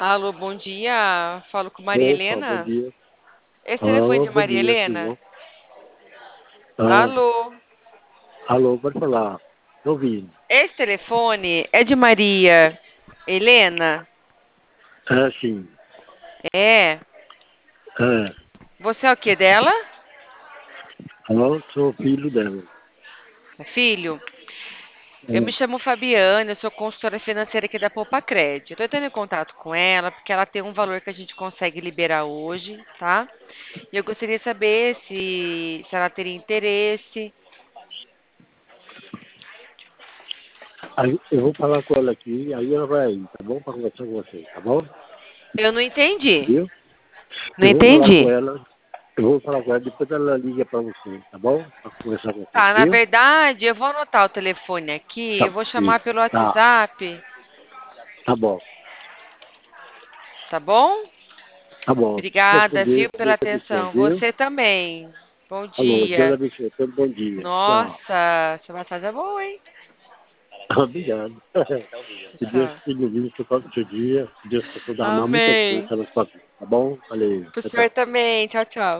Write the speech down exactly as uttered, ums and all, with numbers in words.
Alô, bom dia. Falo com Maria Opa, bom Helena. dia. Esse telefone Alô, de bom Maria dia, tudo bom? Helena? Ah, Alô. alô, pode falar. Tô ouvindo. Esse telefone é de Maria Helena? É, sim. É. É. Você é o que dela? Alô, sou filho dela. É filho? Eu me É. chamo Fabiana, eu sou consultora financeira aqui da Poupa Crédito. Eu tô entrando em contato com ela porque ela tem um valor que a gente consegue liberar hoje, tá? E eu gostaria de saber se, se ela teria interesse. Aí eu vou falar com ela aqui, aí ela vai aí, tá bom? Pra conversar com você, tá bom? Eu não entendi. Viu? Não Eu vou falar com entendi. ela, eu vou falar com ela, depois ela liga pra você, tá bom? Pra conversar com você, Tá, na viu? verdade, eu vou anotar o telefone aqui, Tá, eu vou chamar isso. pelo Tá, WhatsApp, tá bom. tá bom? Tá bom. Fica com Obrigada, viu, Deus, pela Deus te abençoe, atenção. viu? Você também. Bom Alô, Deus dia. abençoe, todo bom dia. Tchau. Nossa, sua massagem é boa, hein? Obrigado. Que Deus Tchau. te ilumine por causa do seu dia. Que Deus possa dar muita Amém. força na sua vida, tá bom? Valeu. Pro Tchau, senhor tchau. também. Tchau, tchau.